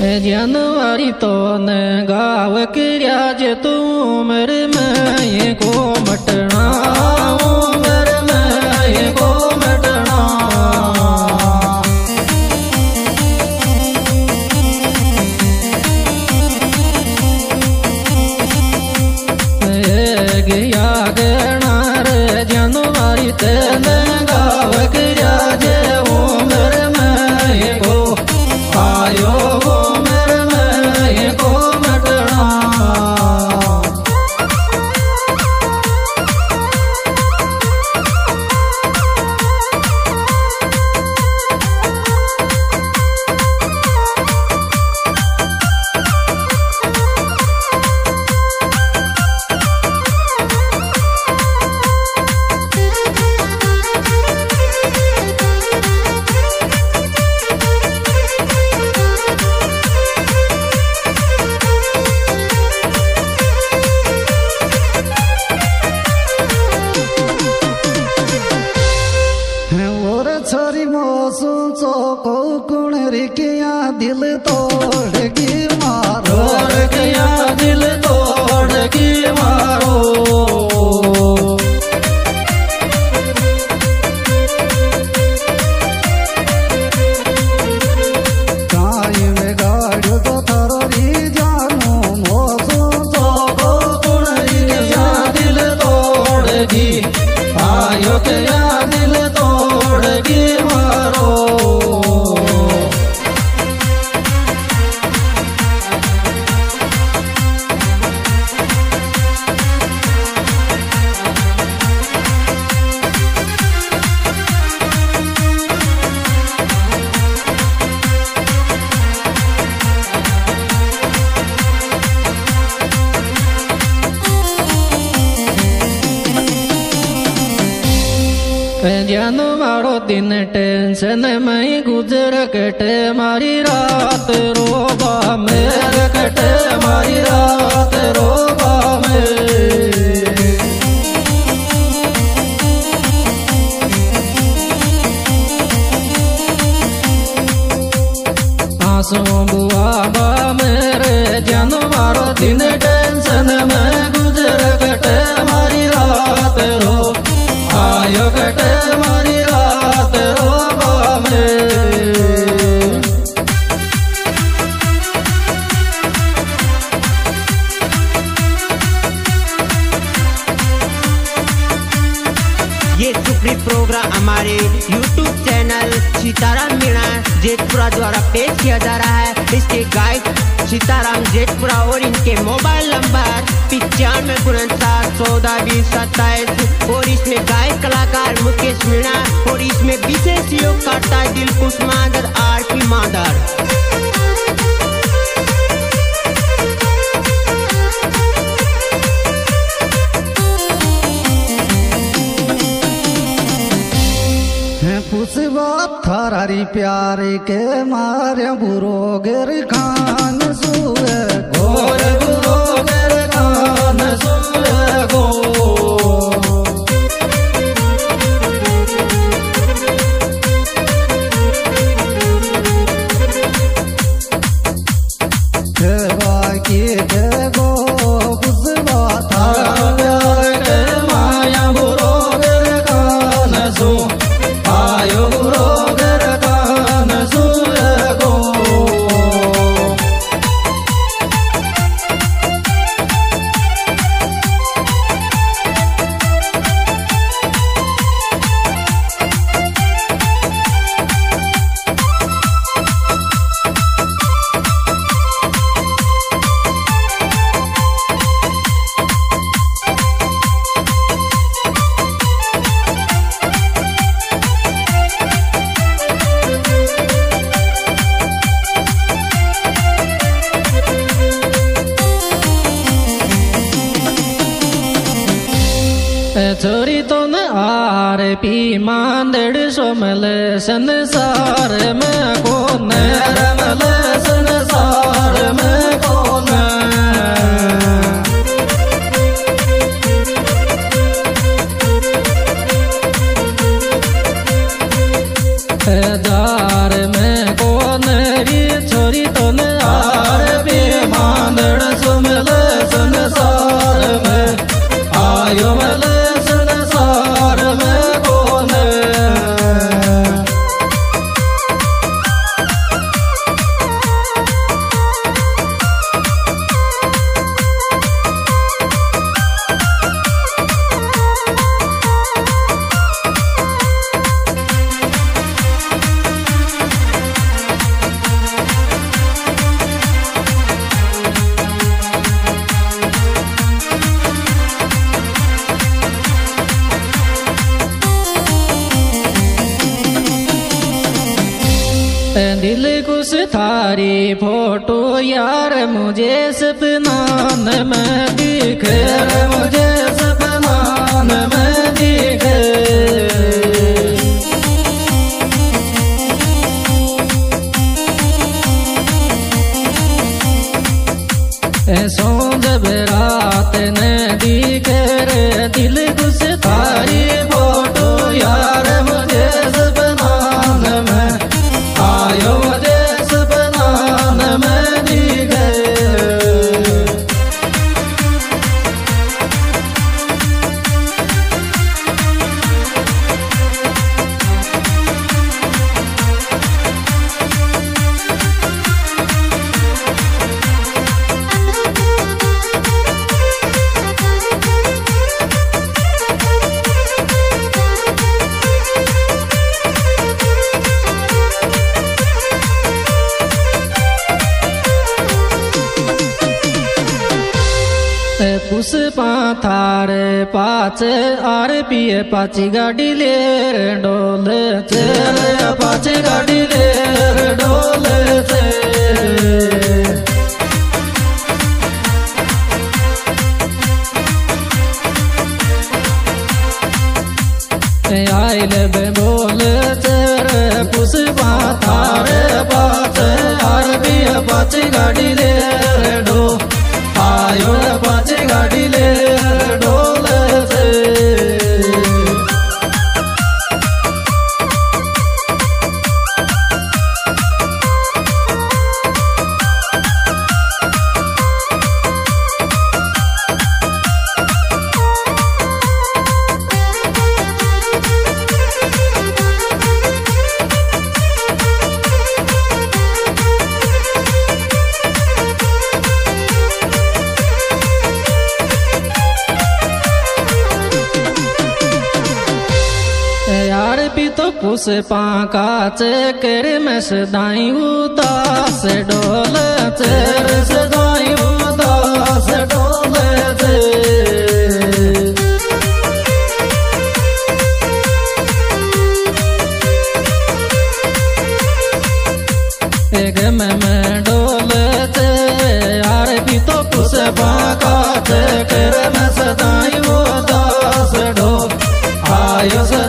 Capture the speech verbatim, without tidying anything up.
जनवरी तो न गाव किया जे तू उम्र में ये को मटना उम्र में ये को मटना गया गणा रे जनवरी ते न गाव किया जे उम्र में ये को आयो छोरी मौसम चौको कुण रिकिया दिल तोड़गी मारो रिकिया दिल तोड़गी मारो काई में गाड़ तो थरोरी जानू मौसम चौको कुण रिकिया दिल तोड़गी आयो क्या दिल तोड़गी मारो जन मारो दिन टेंशन में गुजर कटे मारी रात रोबा मेरे कटे मारी रात रोबा में आंसू बुआ बा मेरे जन मारो दिन टेंशन में गुजर कटे मारी रात रो आयो कटे मारी रात रोबा में ये सुप्री प्रोग्राम हमारे यूट्यूब चैनल सीताराम मीणा जेतपुरा द्वारा पेश किया जा रहा है। इसके गायक सीताराम जेतपुरा और इनके मोबाइल नंबर पिचानवे उनसाठ चौदह बीस सत्ताईस और इसमें गायक कलाकार मुकेश मीणा और इसमें विशेष सहयोग करता है दिलकुश मादर आर पी मादर। पुसवा थारी प्यारे के मारे बुरो गिर खान सुए गोर बुरो गिर खान सुए गो बाकी के गो पुसवा थारा प्यारे के माया बुरो गिर खान सु आयो बुरो गिर खान सुए गो छोरी तो न आर पी मांदड़ सोमल संसार में को नरमल संसार में को न दार में को नरी छोरी तो न दिल कुछ थारी फोटो यार मुझे सपना में दिखे रे मुझे सपना में दिखे ऐसो जब रात ने दिखे रे दिल कुछ थारी फोटो यार मुझे सपना में आयो मुझे सपना में दिखे पुष्पा थारे पाचे आर पिए पाची गाड़ी ले डोल चेर पाची गाड़ी ले डोल आइल बे बोल चेर पुष्पा थारे पाचे आर पिए पाची गाड़ी ले डो आयो पाची गाड़ी ले डोल से तो पुष्पा का चेकर में सदाई उदास डोल चेर सदाई उदास डोल एक में में डोल चे यार भी तो पुष्पा का चेकर में सदाई उदास डोल आयो